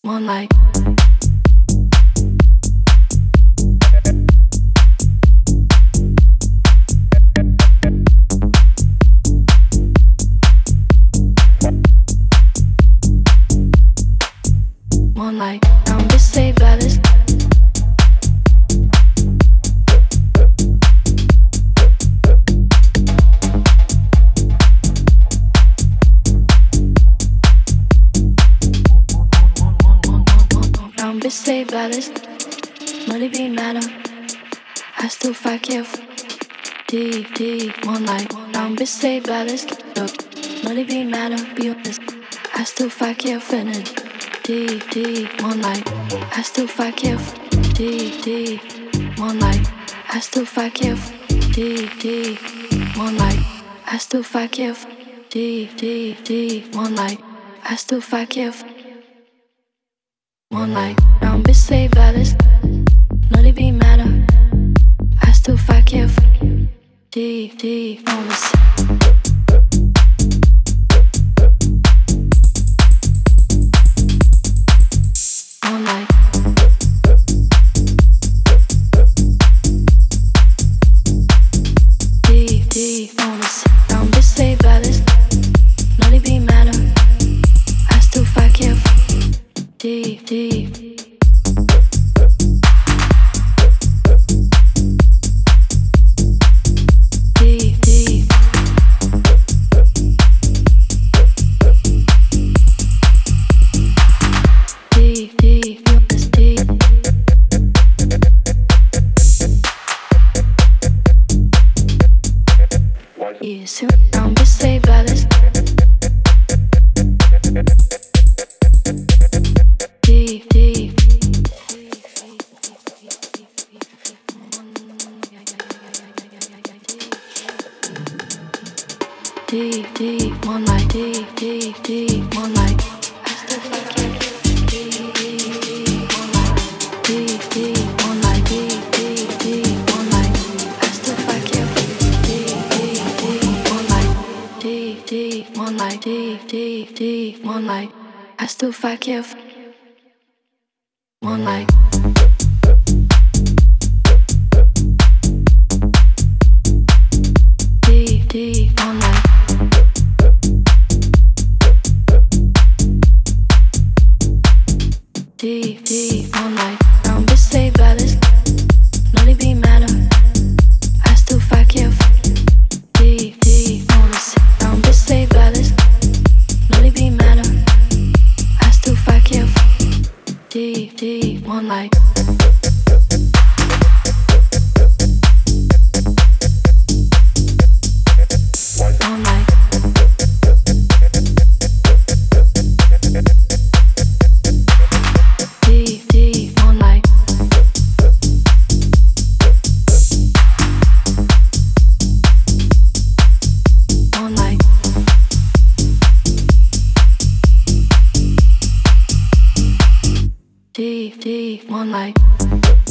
Moonlight. Moonlight. Don't be say baddest. Don't be say baddest. Money be matter. I still fuck you. D moonlight. Don't be say baddest. Money be matter. Be honest. I still fuck you. Finish. D moonlight. I still fuck you. D moonlight. I still fuck you. D moonlight. I still fuck you. D moonlight. I still fuck you. Moonlight. Don't be say baddest. Not it be matter. I still fuck you. D honest. Moonlight. D honest. Don't be say baddest. Not it be matter. I still fuck you. D yeah, soon don't be say baddest. D moonlight. D moonlight. I still fuck you. D moonlight. D moonlight. D moonlight. I still fuck you. D moonlight. D moonlight. D moonlight. I still fuck you. Moonlight. D moonlight. D moonlight. Don't be say baddest. Not it be matter. I still fuck you. D honest. Don't be say baddest. Not it be matter. I still fuck you. D moonlight. Moonlight. D moonlight. Moonlight. D moonlight.